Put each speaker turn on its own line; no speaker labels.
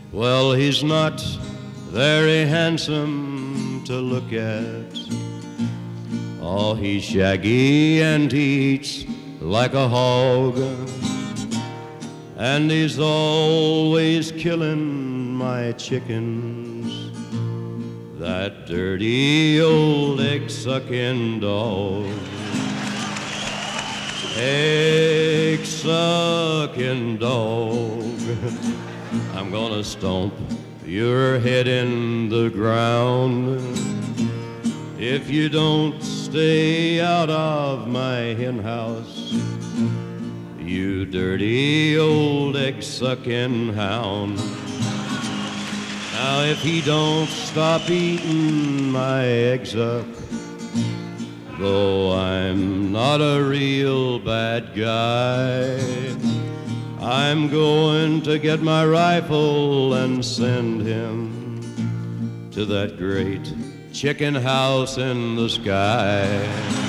Well, he's not very handsome to look at. Oh, he's shaggy and he eats like a hog, and he's always killing my chickens. That dirty old egg-sucking dog. Egg-sucking dog. I'm gonna stomp your head in the ground if you don't stay out of my hen house, you dirty old egg-sucking hound. Now if he don't stop eating my eggs up, though I'm not a real bad guy, I'm going to get my rifle and send him to that great chicken house in the sky.